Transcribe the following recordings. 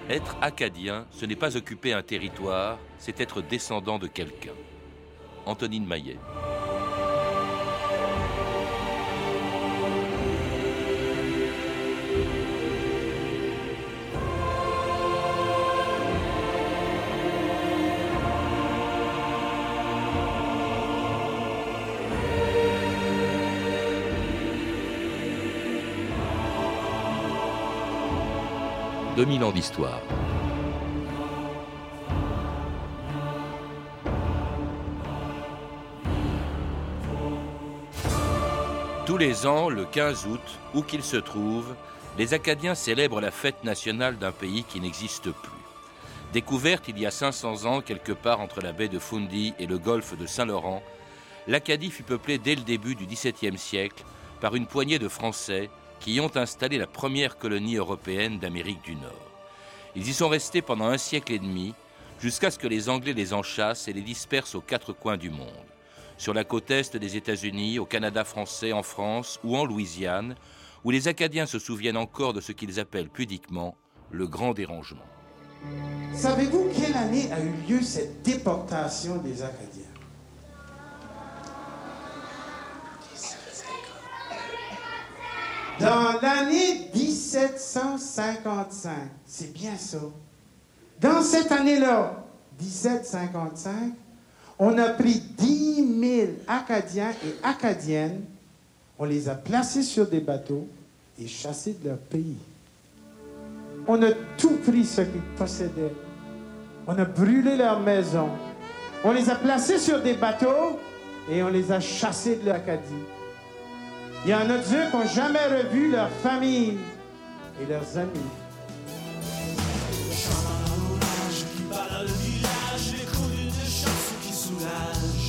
Être acadien, ce n'est pas occuper un territoire, c'est être descendant de quelqu'un. Antonine Maillet. « 2000 ans d'histoire ». Tous les ans, le 15 août, où qu'il se trouve, les Acadiens célèbrent la fête nationale d'un pays qui n'existe plus. Découverte il y a 500 ans, quelque part entre la baie de Fundy et le golfe de Saint-Laurent, l'Acadie fut peuplée dès le début du XVIIe siècle par une poignée de Français qui y ont installé la première colonie européenne d'Amérique du Nord. Ils y sont restés pendant 1 siècle et demi, jusqu'à ce que les Anglais les enchassent et les dispersent aux 4 coins du monde. Sur la côte est des États-Unis, au Canada français, en France ou en Louisiane, où les Acadiens se souviennent encore de ce qu'ils appellent pudiquement le Grand Dérangement. Savez-vous quelle année a eu lieu cette déportation des Acadiens? Dans l'année 1755, c'est bien ça. Dans cette année-là, 1755, on a pris 10 000 Acadiens et Acadiennes, on les a placés sur des bateaux et chassés de leur pays. On a tout pris ce qu'ils possédaient. On a brûlé leurs maisons. On les a placés sur des bateaux et on les a chassés de l'Acadie. Il y en a d'eux qui n'ont jamais revu leur famille et leurs amis. Le chant dans l'orage qui bat dans le village, l'écho d'une chanson qui soulage.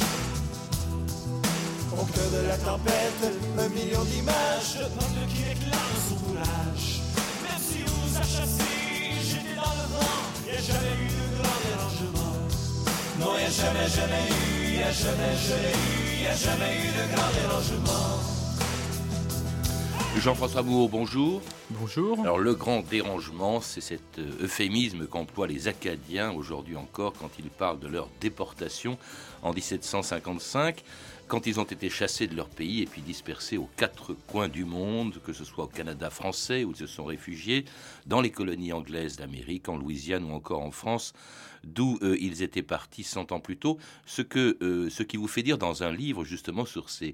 Au cœur de la tempête, 1 million d'images, le peuple qui réclame son courage. Même si on nous a chassés, j'étais dans le vent, il n'y a jamais eu de grand dérangement. Non, il n'y a jamais eu, il n'y a jamais eu de grand dérangement. Jean-François Mouhaut, bonjour. Bonjour. Alors, le grand dérangement, c'est cet euphémisme qu'emploient les Acadiens aujourd'hui encore quand ils parlent de leur déportation en 1755, quand ils ont été chassés de leur pays et puis dispersés aux 4 coins du monde, que ce soit au Canada français où ils se sont réfugiés, dans les colonies anglaises d'Amérique, en Louisiane ou encore en France, d'où ils étaient partis 100 ans plus tôt. Ce qui vous fait dire dans un livre justement sur ces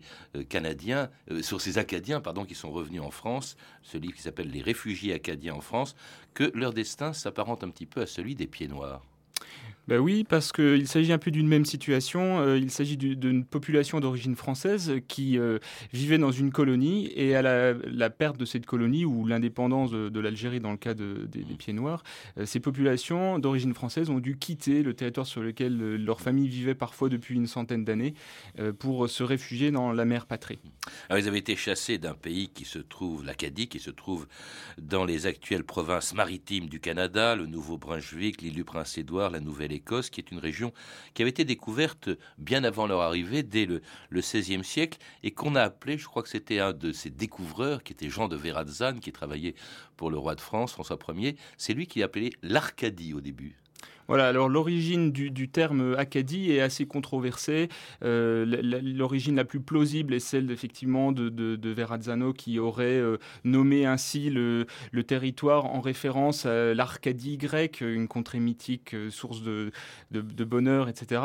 Acadiens qui sont revenus en France, ce livre qui s'appelle Les réfugiés acadiens en France, que leur destin s'apparente un petit peu à celui des Pieds Noirs. Ben oui, parce qu'il s'agit un peu d'une même situation. Il s'agit d'une population d'origine française qui vivait dans une colonie, et à la perte de cette colonie ou l'indépendance de l'Algérie dans le cas des Pieds Noirs, ces populations d'origine française ont dû quitter le territoire sur lequel leur famille vivait parfois depuis une centaine d'années pour se réfugier dans la mère patrie. Alors, ils avaient été chassés d'un pays qui se trouve, l'Acadie, qui se trouve dans les actuelles provinces maritimes du Canada, le Nouveau-Brunswick, l'île du Prince-Édouard, la Nouvelle-Écosse, qui est une région qui avait été découverte bien avant leur arrivée, dès le XVIe siècle, et qu'on a appelé, je crois que c'était un de ces découvreurs, qui était Jean de Verrazzane, qui travaillait pour le roi de France, François Ier, c'est lui qui l'a appelé l'Arcadie au début. Voilà, alors l'origine du terme Acadie est assez controversée. L'origine la plus plausible est celle effectivement de Verrazzano, qui aurait nommé ainsi le territoire en référence à l'Arcadie grecque, une contrée mythique, source de bonheur, etc.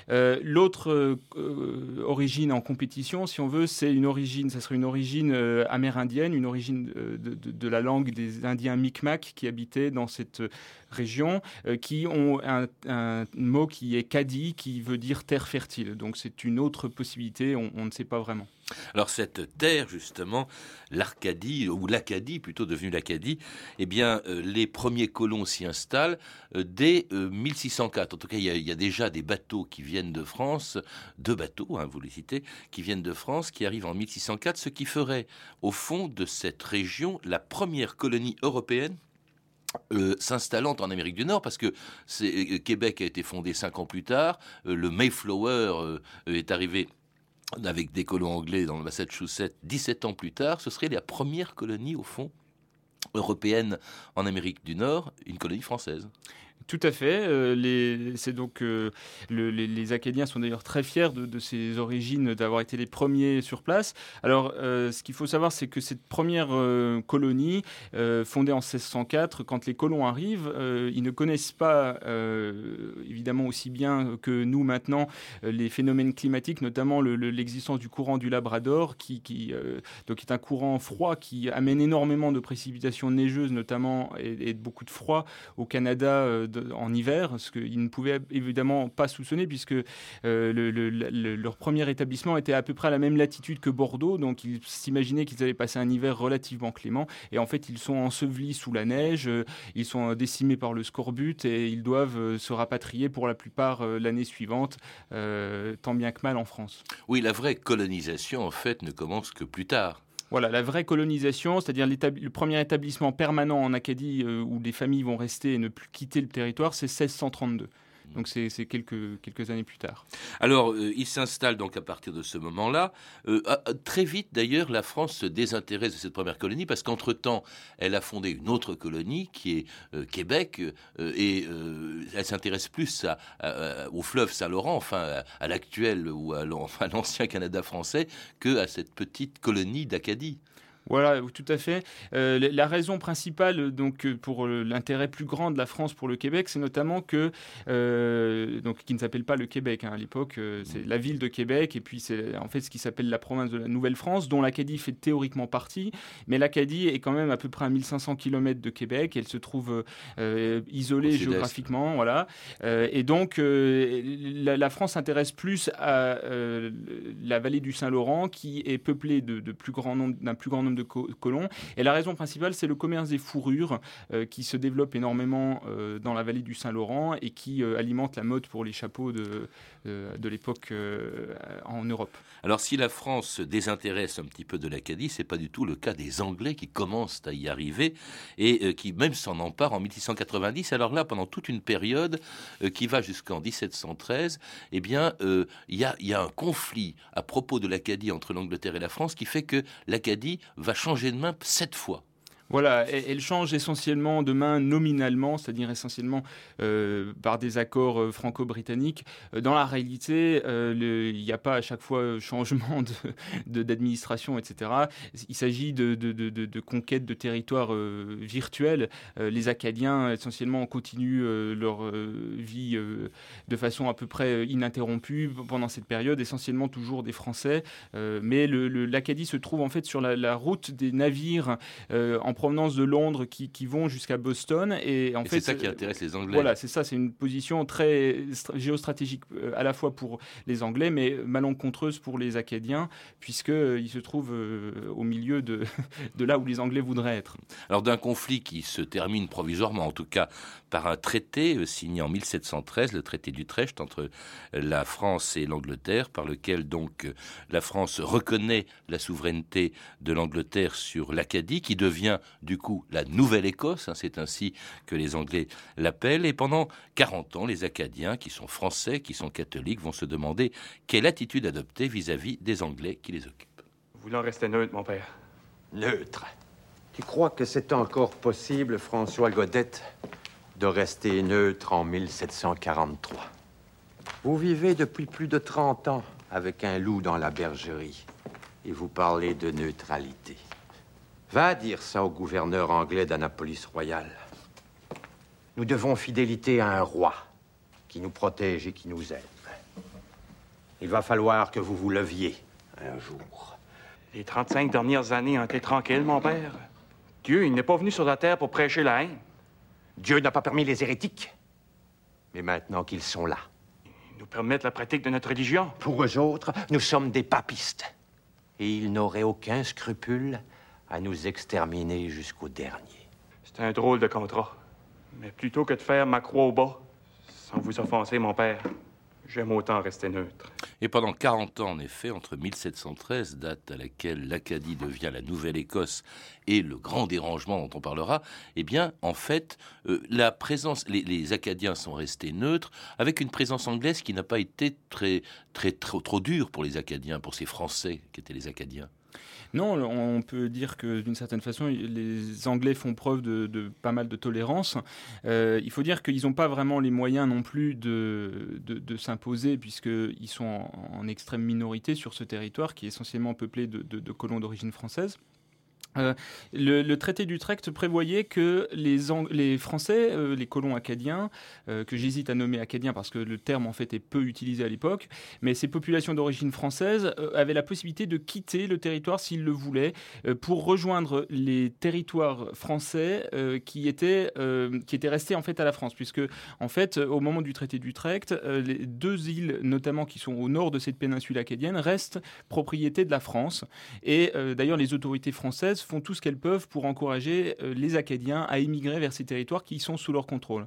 L'autre origine en compétition, si on veut, ça serait une origine amérindienne, une origine de la langue des Indiens Micmac qui habitaient dans cette région, qui ont un mot qui est Cadi, qui veut dire terre fertile. Donc c'est une autre possibilité, on ne sait pas vraiment. Alors cette terre, justement, l'Arcadie, ou l'Acadie, plutôt devenue l'Acadie, eh bien, les premiers colons s'y installent dès 1604. En tout cas, il y a déjà des bateaux qui viennent de France, 2 bateaux, vous les citez, qui viennent de France, qui arrivent en 1604, ce qui ferait, au fond de cette région, la première colonie européenne s'installant en Amérique du Nord, parce que Québec a été fondé 5 ans plus tard, le Mayflower est arrivé avec des colons anglais dans le Massachusetts 17 ans plus tard. Ce serait la première colonie, au fond, européenne en Amérique du Nord, une colonie française. Tout à fait. Les Acadiens sont d'ailleurs très fiers de ces origines, d'avoir été les premiers sur place. Alors, ce qu'il faut savoir, c'est que cette première colonie, fondée en 1604, quand les colons arrivent, ils ne connaissent pas, évidemment aussi bien que nous maintenant, les phénomènes climatiques, notamment l'existence du courant du Labrador, qui est un courant froid qui amène énormément de précipitations neigeuses, notamment, et beaucoup de froid au Canada en hiver, ce qu'ils ne pouvaient évidemment pas soupçonner, puisque leur premier établissement était à peu près à la même latitude que Bordeaux, donc ils s'imaginaient qu'ils allaient passer un hiver relativement clément, et en fait ils sont ensevelis sous la neige, ils sont décimés par le scorbut, et ils doivent se rapatrier pour la plupart l'année suivante, tant bien que mal en France. Oui, la vraie colonisation, en fait, ne commence que plus tard. Voilà, la vraie colonisation, c'est-à-dire le premier établissement permanent en Acadie où les familles vont rester et ne plus quitter le territoire, c'est 1632. Donc c'est quelques années plus tard. Alors, il s'installe donc à partir de ce moment-là. Très vite, d'ailleurs, la France se désintéresse de cette première colonie parce qu'entre-temps, elle a fondé une autre colonie qui est Québec et elle s'intéresse plus au fleuve Saint-Laurent, enfin à l'actuel ou à l'ancien Canada français, que à cette petite colonie d'Acadie. Voilà, tout à fait. La raison principale donc, pour l'intérêt plus grand de la France pour le Québec, c'est notamment que, qui ne s'appelle pas le Québec à l'époque, c'est la ville de Québec, et puis c'est en fait ce qui s'appelle la province de la Nouvelle-France, dont l'Acadie fait théoriquement partie, mais l'Acadie est quand même à peu près à 1500 km de Québec, elle se trouve isolée géographiquement, voilà. Et donc la France s'intéresse plus à la vallée du Saint-Laurent, qui est peuplée d'un plus grand nombre de colons. Et la raison principale, c'est le commerce des fourrures qui se développe énormément dans la vallée du Saint-Laurent et qui alimente la mode pour les chapeaux de l'époque en Europe. Alors, si la France se désintéresse un petit peu de l'Acadie, c'est pas du tout le cas des Anglais qui commencent à y arriver et qui même s'en emparent en 1690. Alors là, pendant toute une période qui va jusqu'en 1713, eh bien, il y a un conflit à propos de l'Acadie entre l'Angleterre et la France qui fait que l'Acadie va changer de main 7 fois. Voilà, elle change essentiellement de main nominalement, c'est-à-dire essentiellement par des accords franco-britanniques. Dans la réalité, il n'y a pas à chaque fois changement d'administration, etc. Il s'agit de conquête de territoires virtuels. Les Acadiens, essentiellement, continuent leur vie de façon à peu près ininterrompue pendant cette période, essentiellement toujours des Français. Mais l'Acadie se trouve en fait sur la route des navires en provenance de Londres qui vont jusqu'à Boston. Et en fait, c'est ça qui intéresse les Anglais. Voilà, c'est ça, c'est une position très géostratégique à la fois pour les Anglais, mais malencontreuse pour les Acadiens, puisqu'ils se trouvent au milieu de là où les Anglais voudraient être. Alors d'un conflit qui se termine provisoirement, en tout cas par un traité signé en 1713, le traité d'Utrecht entre la France et l'Angleterre, par lequel donc la France reconnaît la souveraineté de l'Angleterre sur l'Acadie, qui devient du coup la Nouvelle-Écosse, c'est ainsi que les Anglais l'appellent. Et pendant 40 ans, les Acadiens, qui sont français, qui sont catholiques, vont se demander quelle attitude adopter vis-à-vis des Anglais qui les occupent. Voulant rester neutre, mon père. Neutre? Tu crois que c'est encore possible, François Godette, de rester neutre en 1743? Vous vivez depuis plus de 30 ans avec un loup dans la bergerie et vous parlez de neutralité. Va dire ça au gouverneur anglais d'Annapolis Royal. Nous devons fidélité à un roi qui nous protège et qui nous aime. Il va falloir que vous vous leviez un jour. Les 35 dernières années ont été tranquilles, mon père. Dieu, il n'est pas venu sur la terre pour prêcher la haine. Dieu n'a pas permis les hérétiques. Mais maintenant qu'ils sont là. Ils nous permettent la pratique de notre religion. Pour eux autres, nous sommes des papistes. Et ils n'auraient aucun scrupule à nous exterminer jusqu'au dernier. C'est un drôle de contrat. Mais plutôt que de faire ma croix au bas, sans vous offenser, mon père, j'aime autant rester neutre. Et pendant 40 ans, en effet, entre 1713, date à laquelle l'Acadie devient la Nouvelle-Écosse, et le grand dérangement dont on parlera, eh bien, en fait, la présence, les Acadiens sont restés neutres, avec une présence anglaise qui n'a pas été trop dure pour les Acadiens, pour ces Français qui étaient les Acadiens. Non, on peut dire que d'une certaine façon, les Anglais font preuve de pas mal de tolérance. Il faut dire qu'ils n'ont pas vraiment les moyens non plus de s'imposer, puisqu'ils sont en extrême minorité sur ce territoire qui est essentiellement peuplé de colons d'origine française. Le traité d'Utrecht prévoyait que les Français, les colons acadiens, que j'hésite à nommer acadiens parce que le terme en fait est peu utilisé à l'époque, mais ces populations d'origine française avaient la possibilité de quitter le territoire s'ils le voulaient pour rejoindre les territoires français qui étaient restés en fait à la France, puisque en fait au moment du traité d'Utrecht, les 2 îles notamment qui sont au nord de cette péninsule acadienne restent propriété de la France, et d'ailleurs les autorités françaises font tout ce qu'elles peuvent pour encourager les Acadiens à émigrer vers ces territoires qui sont sous leur contrôle.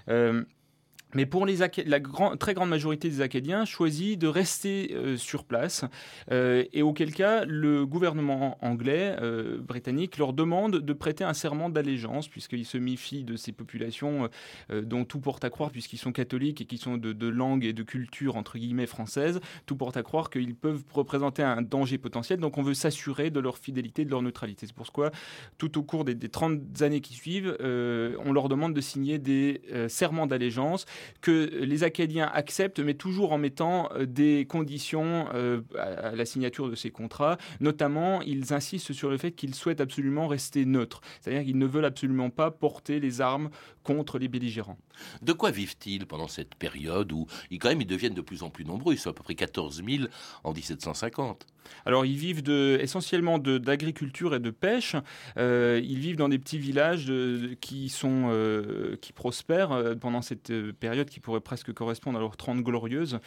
Mais pour la très grande majorité des Acadiens choisit de rester sur place, et auquel cas le gouvernement anglais, britannique, leur demande de prêter un serment d'allégeance, puisqu'ils se méfient de ces populations dont tout porte à croire, puisqu'ils sont catholiques et qui sont de langue et de culture entre guillemets française, tout porte à croire qu'ils peuvent représenter un danger potentiel, donc on veut s'assurer de leur fidélité, de leur neutralité. C'est pourquoi tout au cours des 30 années qui suivent, on leur demande de signer des serments d'allégeance que les Acadiens acceptent, mais toujours en mettant des conditions à la signature de ces contrats. Notamment, ils insistent sur le fait qu'ils souhaitent absolument rester neutres. C'est-à-dire qu'ils ne veulent absolument pas porter les armes contre les belligérants. De quoi vivent-ils pendant cette période où ils deviennent de plus en plus nombreux? Ils sont à peu près 14 000 en 1750. Alors, ils vivent essentiellement d'agriculture et de pêche. Ils vivent dans des petits villages qui prospèrent pendant cette période qui pourrait presque correspondre à leur 30 glorieuses.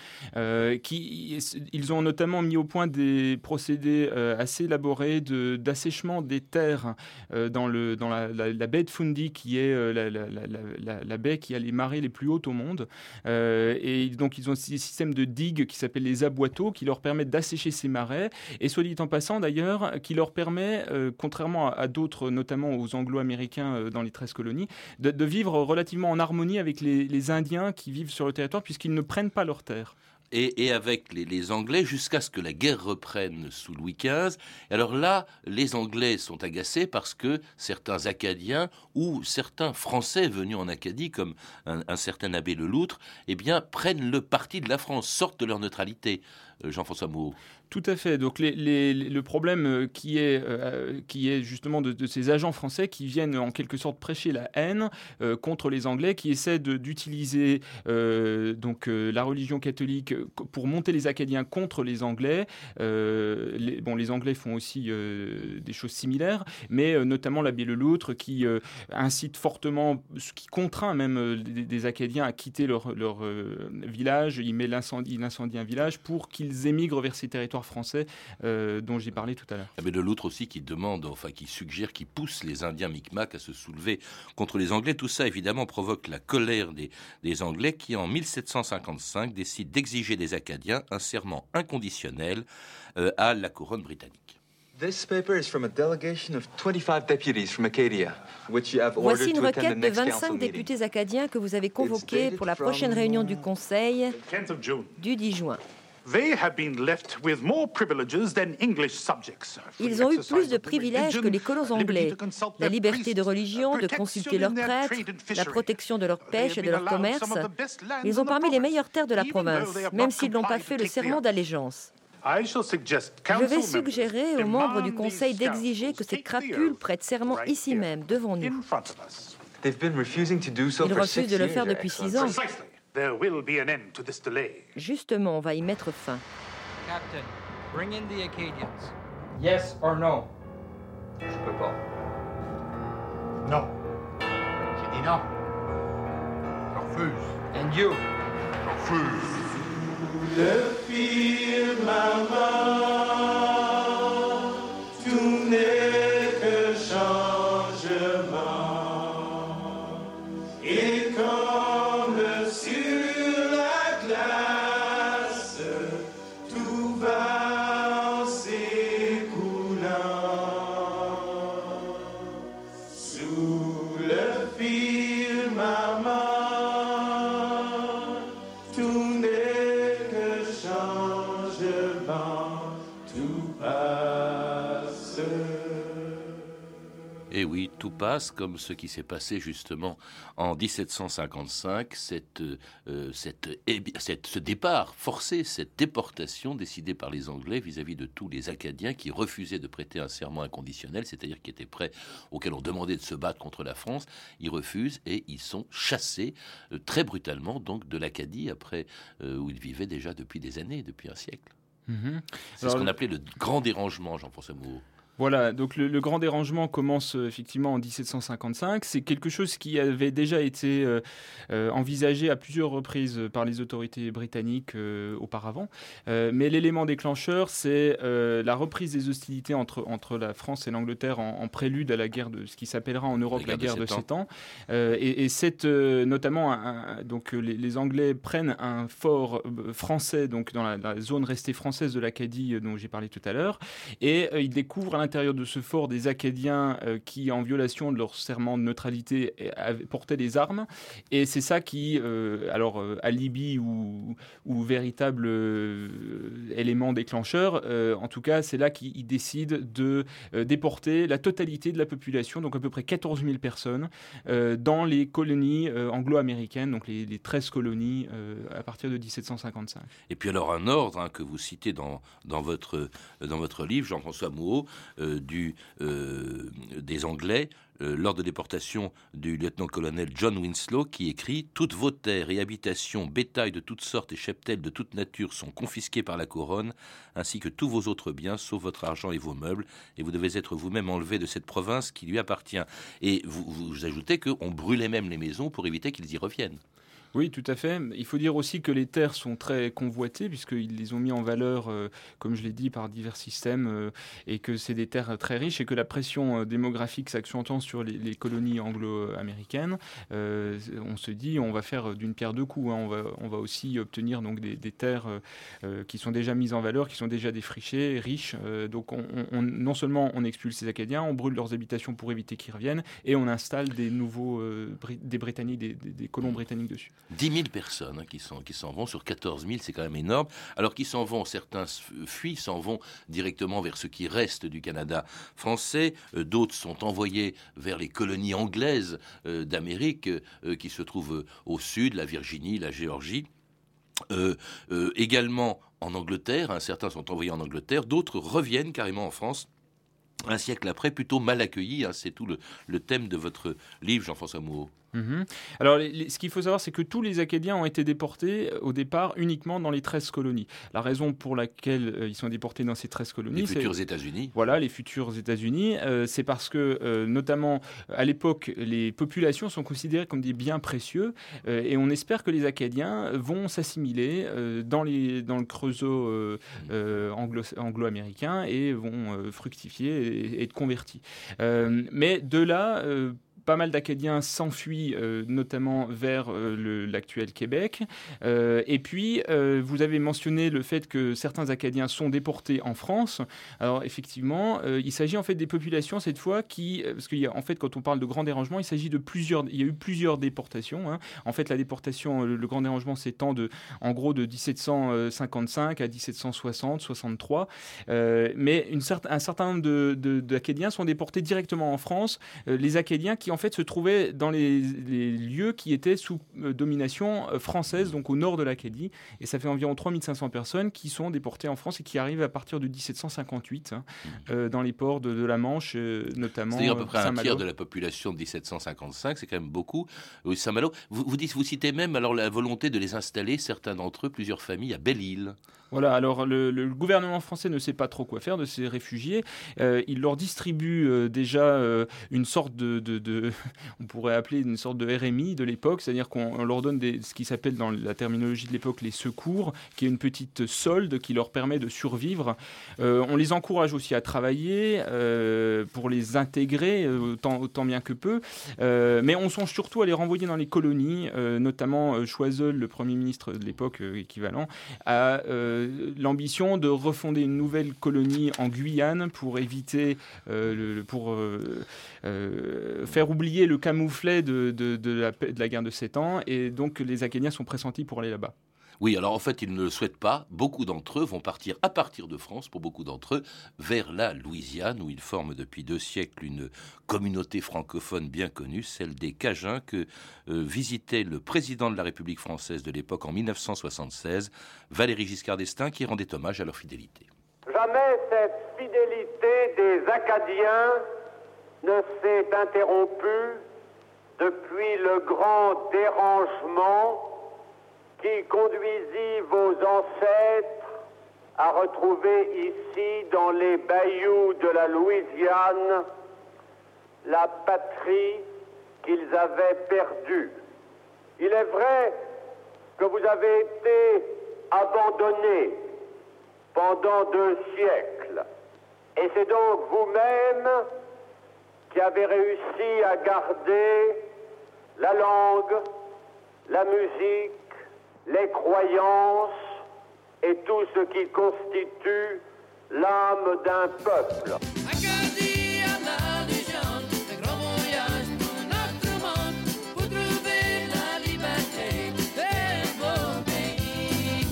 Ils ont notamment mis au point des procédés assez élaborés d'assèchement des terres dans la baie de Fundy, qui est la baie qui a les marées les plus hautes au monde. Et donc, ils ont des systèmes de digues qui s'appellent les aboiteaux, qui leur permettent d'assécher ces marais. Et soit dit en passant d'ailleurs, qui leur permet, contrairement à d'autres, notamment aux Anglo-Américains dans les 13 colonies, de vivre relativement en harmonie avec les Indiens qui vivent sur le territoire, puisqu'ils ne prennent pas leurs terres. Et avec les Anglais jusqu'à ce que la guerre reprenne sous Louis XV. Et alors là, les Anglais sont agacés parce que certains Acadiens ou certains Français venus en Acadie, comme un certain abbé Leloutre, prennent le parti de la France, sortent de leur neutralité. Jean-François Mouhot. Tout à fait. Donc le problème qui est justement de ces agents français qui viennent en quelque sorte prêcher la haine contre les Anglais, qui essaient d'utiliser la religion catholique pour monter les Acadiens contre les Anglais. Les Anglais font aussi des choses similaires, mais notamment l'abbé Leloutre qui incite fortement, qui contraint même des Acadiens à quitter leur village. Il incendie un village pour qu'ils émigrent vers ces territoires français dont j'ai parlé tout à l'heure. Mais Leloutre aussi qui suggère, qui pousse les Indiens Micmac à se soulever contre les Anglais. Tout ça évidemment provoque la colère des Anglais qui en 1755 décident d'exiger des Acadiens un serment inconditionnel à la couronne britannique. This paper is from a delegation of 25 deputies from Acadia, which you have ordered Voici une to attend requête the de next 25 council meeting. députés acadiens que vous avez convoqués pour la prochaine réunion du Conseil du 10 juin. Ils ont eu plus de privilèges que les colons anglais. La liberté de religion, de consulter leurs prêtres, la protection de leur pêche et de leur commerce. Ils ont parmi les meilleures terres de la province, même s'ils n'ont pas fait le serment d'allégeance. Je vais suggérer aux membres du Conseil d'exiger que ces crapules prêtent serment ici même, devant nous. Ils refusent de le faire depuis 6 ans. Justement, on va y mettre fin. Captain, bring in the Acadians. Yes or no? Je peux pas. Non. J'ai dit non. Je refuse. And you? Je refuse. Le fil, maman, tout n'est que changement. Et comme sur la glace, tout va en s'écoulant. Sous le fil, maman, tout n'est que changement, tout passe. Et oui, tout passe comme ce qui s'est passé justement en 1755, ce départ forcé, cette déportation décidée par les Anglais vis-à-vis de tous les Acadiens qui refusaient de prêter un serment inconditionnel, c'est-à-dire qui étaient prêts, auxquels on demandait de se battre contre la France. Ils refusent et ils sont chassés très brutalement donc de l'Acadie, après où ils vivaient déjà depuis des années, depuis un siècle. C'est ce qu'on appelait le grand dérangement, Jean-François Moureau. Voilà, donc le grand dérangement commence effectivement en 1755. C'est quelque chose qui avait déjà été envisagé à plusieurs reprises par les autorités britanniques auparavant. Mais l'élément déclencheur, c'est la reprise des hostilités entre la France et l'Angleterre en prélude à la guerre de ce qui s'appellera en Europe la guerre de 7 ans. Et c'est notamment donc les Anglais prennent un fort français donc dans la zone restée française de l'Acadie dont j'ai parlé tout à l'heure, et ils découvrent à l'intérieur de ce fort des Acadiens qui, en violation de leur serment de neutralité, portaient des armes. Et c'est ça qui, alibi ou véritable élément déclencheur, en tout cas, c'est là qu'ils décident de déporter la totalité de la population, donc à peu près 14 000 personnes, dans les colonies anglo-américaines, donc les 13 colonies à partir de 1755. Et puis alors un ordre que vous citez dans votre livre, Jean-François Moureau, des Anglais, lors de déportation du lieutenant-colonel John Winslow, qui écrit « Toutes vos terres et habitations, bétail de toutes sortes et cheptels de toute nature sont confisqués par la couronne, ainsi que tous vos autres biens, sauf votre argent et vos meubles, et vous devez être vous-même enlevé de cette province qui lui appartient. » Et vous ajoutez qu'on brûlait même les maisons pour éviter qu'ils y reviennent. Oui, tout à fait. Il faut dire aussi que les terres sont très convoitées, puisqu'ils les ont mis en valeur, comme je l'ai dit, par divers systèmes, et que c'est des terres très riches, et que la pression démographique s'accentuant sur les colonies anglo-américaines. On se dit, on va faire d'une pierre deux coups. On va aussi obtenir donc, des terres qui sont déjà mises en valeur, qui sont déjà défrichées, riches. Donc non seulement on expulse ces Acadiens, on brûle leurs habitations pour éviter qu'ils reviennent, et on installe des nouveaux des Britanniques, des colons britanniques dessus. 10 000 personnes qui s'en vont sur 14 000, c'est quand même énorme. Alors qu'ils s'en vont, certains fuient, s'en vont directement vers ce qui reste du Canada français. D'autres sont envoyés vers les colonies anglaises d'Amérique qui se trouvent au sud, la Virginie, la Géorgie. Également en Angleterre, certains sont envoyés en Angleterre, d'autres reviennent carrément en France. Un siècle après, plutôt mal accueillis. C'est tout le thème de votre livre, Jean-François Moureau. Alors, ce qu'il faut savoir, c'est que tous les Acadiens ont été déportés au départ uniquement dans les 13 colonies. La raison pour laquelle ils sont déportés dans ces 13 colonies... Les futurs États-Unis. Voilà, les futurs États-Unis. C'est parce que, notamment, à l'époque, les populations sont considérées comme des biens précieux et on espère que les Acadiens vont s'assimiler dans le creusot anglo-américain et vont fructifier et être convertis. Mais de là... pas mal d'Acadiens s'enfuient, notamment vers l'actuel Québec. Et puis, vous avez mentionné le fait que certains Acadiens sont déportés en France. Alors, effectivement, il s'agit en fait des populations, cette fois, parce qu'en fait, quand on parle de grand dérangement, il s'agit il y a eu plusieurs déportations. En fait, la déportation, le grand dérangement s'étend en gros de 1755 à 1760, 63. Mais un certain nombre d'Acadiens sont déportés directement en France. Les Acadiens qui en fait se trouvaient dans les lieux qui étaient sous domination française, donc au nord de l'Acadie, et ça fait environ 3500 personnes qui sont déportées en France et qui arrivent à partir de 1758 dans les ports de la Manche, notamment c'est-à-dire à peu près Saint-Malo. Un tiers de la population de 1755, c'est quand même beaucoup. Saint-Malo, vous citez même alors la volonté de les installer, certains d'entre eux, plusieurs familles, à Belle-Île. Voilà, alors le gouvernement français ne sait pas trop quoi faire de ces réfugiés. Il leur distribue déjà une sorte on pourrait appeler une sorte de RMI de l'époque, c'est-à-dire qu'on leur donne ce qui s'appelle dans la terminologie de l'époque les secours, qui est une petite solde qui leur permet de survivre. On les encourage aussi à travailler pour les intégrer autant bien que peu, mais on songe surtout à les renvoyer dans les colonies, notamment Choiseul, le Premier ministre de l'époque équivalent, à l'ambition de refonder une nouvelle colonie en Guyane pour éviter, faire oublier le camouflet de la guerre de 7 ans. Et donc les Acadiens sont pressentis pour aller là-bas. Oui, alors en fait, ils ne le souhaitent pas. Beaucoup d'entre eux vont partir à partir de France, pour beaucoup d'entre eux, vers la Louisiane, où ils forment depuis 2 siècles une communauté francophone bien connue, celle des Cajuns, que visitait le président de la République française de l'époque en 1976, Valéry Giscard d'Estaing, qui rendait hommage à leur fidélité. Jamais cette fidélité des Acadiens ne s'est interrompue depuis le grand dérangement qui conduisit vos ancêtres à retrouver ici, dans les bayous de la Louisiane, la patrie qu'ils avaient perdue. Il est vrai que vous avez été abandonnés pendant 2 siècles, et c'est donc vous-même qui avez réussi à garder la langue, la musique, les croyances et tout ce qui constitue l'âme d'un peuple. Acadie à la légende, un grand voyage pour notre monde, pour trouver la liberté de vos pays.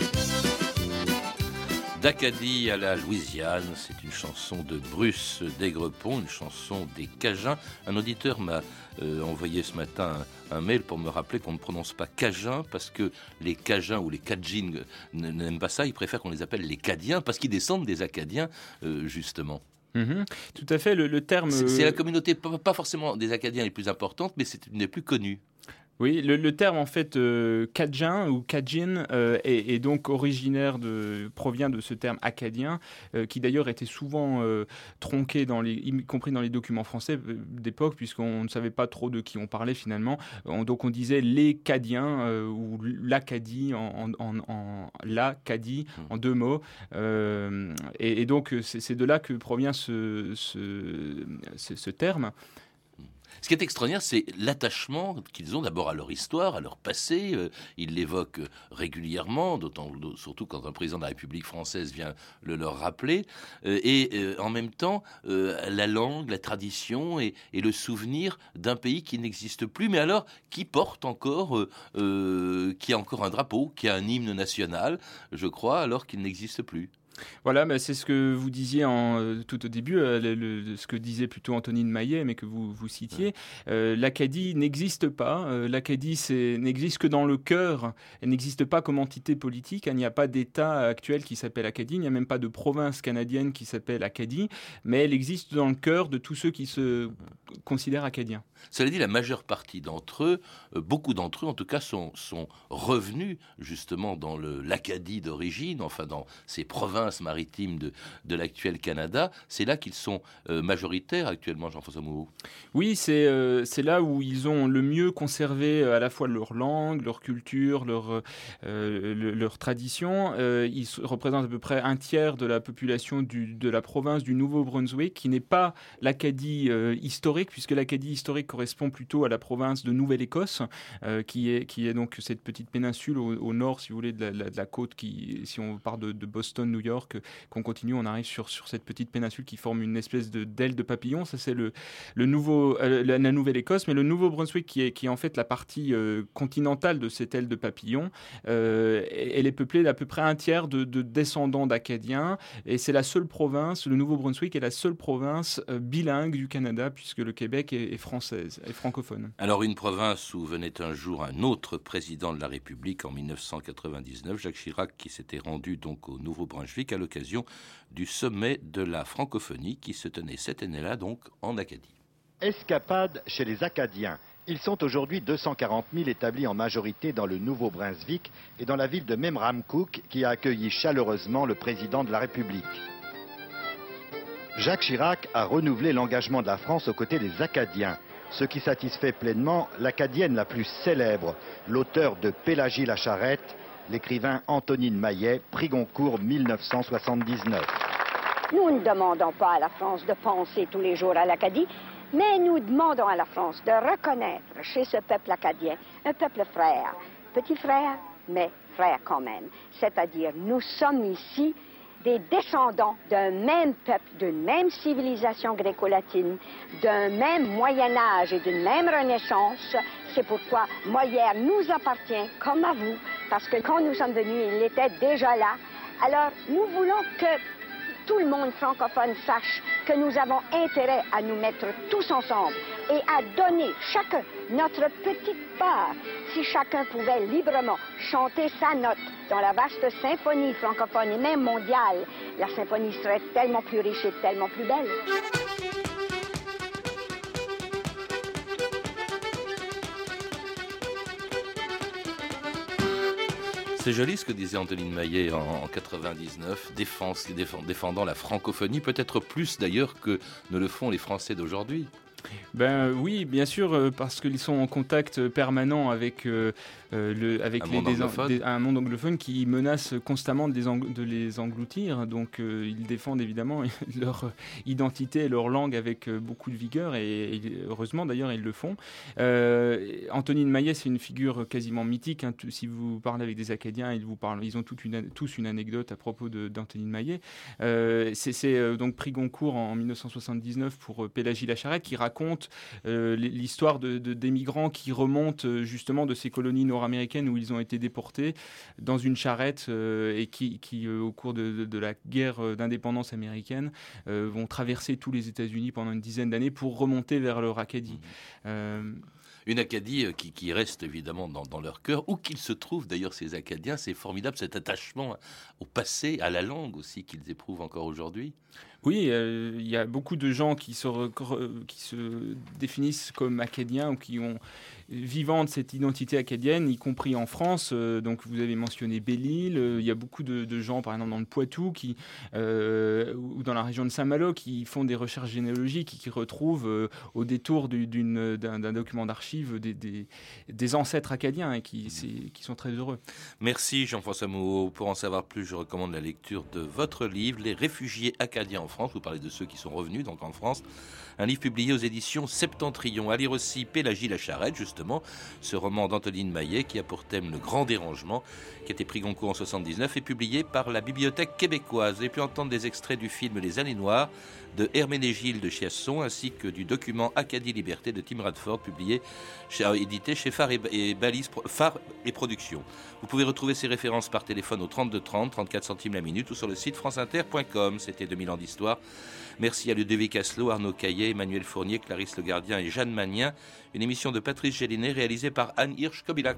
D'Acadie à la Louisiane, c'est une chanson de Bruce d'Aigrepont, une chanson des Cajuns. Un auditeur m'a envoyé ce matin un mail pour me rappeler qu'on ne prononce pas Cajun, parce que les Cajuns ou les Cajins n'aiment pas ça, ils préfèrent qu'on les appelle les Cadiens, parce qu'ils descendent des Acadiens, justement. Tout à fait, le terme... C'est la communauté, pas forcément des Acadiens les plus importantes, mais c'est une des plus connues. Oui, le terme en fait Cajun ou Cajin est donc provient de ce terme acadien qui d'ailleurs était souvent tronqué y compris dans les documents français d'époque, puisqu'on ne savait pas trop de qui on parlait finalement. Donc on disait les Cadiens ou l'Acadie l'Acadie en 2 mots. Et donc c'est de là que provient ce terme. Ce qui est extraordinaire, c'est l'attachement qu'ils ont d'abord à leur histoire, à leur passé. Ils l'évoquent régulièrement, surtout quand un président de la République française vient le leur rappeler. Et en même temps, la langue, la tradition et le souvenir d'un pays qui n'existe plus, mais alors qui porte encore, qui a encore un drapeau, qui a un hymne national, je crois, alors qu'il n'existe plus. Voilà, c'est ce que vous disiez tout au début, ce que disait plutôt Antonine Maillet, mais que vous citiez. L'Acadie n'existe pas. L'Acadie n'existe que dans le cœur. Elle n'existe pas comme entité politique. Il n'y a pas d'État actuel qui s'appelle Acadie. Il n'y a même pas de province canadienne qui s'appelle Acadie. Mais elle existe dans le cœur de tous ceux qui se considèrent acadiens. Cela dit, la majeure partie d'entre eux, beaucoup d'entre eux en tout cas, sont revenus justement dans l'Acadie d'origine, enfin dans ces provinces maritimes de l'actuel Canada. C'est là qu'ils sont majoritaires actuellement, Jean-François Mouhot. Oui, c'est là où ils ont le mieux conservé à la fois leur langue, leur culture, leur tradition. Ils représentent à peu près 1/3 de la population de la province du Nouveau-Brunswick, qui n'est pas l'Acadie historique, puisque l'Acadie historique correspond plutôt à la province de Nouvelle-Écosse, qui est donc cette petite péninsule au nord, si vous voulez, de la côte, si on part de Boston, New York, qu'on continue, on arrive sur cette petite péninsule qui forme une espèce d'aile de papillon. Ça, c'est la Nouvelle-Écosse, mais le Nouveau-Brunswick, qui est en fait la partie continentale de cette aile de papillon, elle est peuplée d'à peu près 1/3 de descendants d'Acadiens, et c'est la seule province, le Nouveau-Brunswick est la seule province bilingue du Canada, puisque le Québec est française, est francophone. Alors une province où venait un jour un autre président de la République en 1999, Jacques Chirac, qui s'était rendu donc au Nouveau-Brunswick à l'occasion du sommet de la francophonie qui se tenait cette année-là donc en Acadie. Escapade chez les Acadiens. Ils sont aujourd'hui 240 000 établis en majorité dans le Nouveau-Brunswick et dans la ville de Memramcook qui a accueilli chaleureusement le président de la République. Jacques Chirac a renouvelé l'engagement de la France aux côtés des Acadiens, ce qui satisfait pleinement l'Acadienne la plus célèbre, l'auteur de Pélagie la Charrette, l'écrivain Antonine Maillet, prix Goncourt 1979. Nous ne demandons pas à la France de penser tous les jours à l'Acadie, mais nous demandons à la France de reconnaître chez ce peuple acadien un peuple frère, petit frère, mais frère quand même. C'est-à-dire, nous sommes ici des descendants d'un même peuple, d'une même civilisation gréco-latine, d'un même Moyen-Âge et d'une même Renaissance. C'est pourquoi Molière nous appartient comme à vous, parce que quand nous sommes venus, il était déjà là. Alors, nous voulons que tout le monde francophone sache que nous avons intérêt à nous mettre tous ensemble et à donner chacun notre petite part. Si chacun pouvait librement chanter sa note dans la vaste symphonie francophone et même mondiale, la symphonie serait tellement plus riche et tellement plus belle. C'est joli ce que disait Antonine Maillet en 99, défendant la francophonie, peut-être plus d'ailleurs que ne le font les Français d'aujourd'hui. Ben oui, bien sûr, parce qu'ils sont en contact permanent avec un monde anglophone qui menace constamment de les engloutir. Donc ils défendent évidemment leur identité et leur langue avec beaucoup de vigueur et heureusement d'ailleurs ils le font. Antonine Maillet, c'est une figure quasiment mythique. Hein. Si vous parlez avec des Acadiens, ils ont tous une anecdote à propos d'Antonine Maillet. C'est donc prix Goncourt en 1979 pour Pélagie Lacharette qui raconte l'histoire des migrants qui remontent justement de ces colonies nord-américaines où ils ont été déportés dans une charrette et qui au cours de la guerre d'indépendance américaine vont traverser tous les États-Unis pendant une dizaine d'années pour remonter vers leur Acadie. Une Acadie qui reste évidemment dans leur cœur, où qu'ils se trouvent d'ailleurs ces Acadiens. C'est formidable cet attachement au passé, à la langue aussi qu'ils éprouvent encore aujourd'hui. Oui, il y a beaucoup de gens qui se définissent comme acadiens ou qui ont vivant de cette identité acadienne, y compris en France. Donc vous avez mentionné Belle-Île. Il y a beaucoup de gens, par exemple dans le Poitou, ou dans la région de Saint-Malo, qui font des recherches généalogiques et qui retrouvent au détour d'un document d'archives des ancêtres acadiens et qui sont très heureux. Merci Jean-François Mouhot. Pour en savoir plus, je recommande la lecture de votre livre, Les réfugiés acadiens en France. Vous parlez de ceux qui sont revenus donc en France. Un livre publié aux éditions Septentrion. À lire aussi Pélagie Lacharette, justement, ce roman d'Antonine Maillet qui a pour thème le grand dérangement, qui a été prix Goncourt en 79 et publié par la Bibliothèque québécoise. Vous avez pu entendre des extraits du film Les Années Noires de Herménégilde Chiasson ainsi que du document Acadie Liberté de Tim Radford, édité chez Phare et Productions. Vous pouvez retrouver ces références par téléphone au 32 30, 34 centimes la minute ou sur le site franceinter.com. C'était 2000 ans d'histoire. Merci à Ludovic Asselot, Arnaud Caillet, Emmanuel Fournier, Clarisse Le Gardien et Jeanne Magnien. Une émission de Patrice Gélinet réalisée par Anne Hirsch-Kobilac.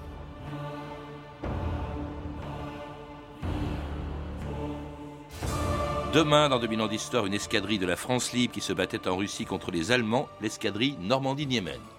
Demain, dans 2000 ans d'histoire, une escadrille de la France libre qui se battait en Russie contre les Allemands, l'escadrille Normandie-Niemen.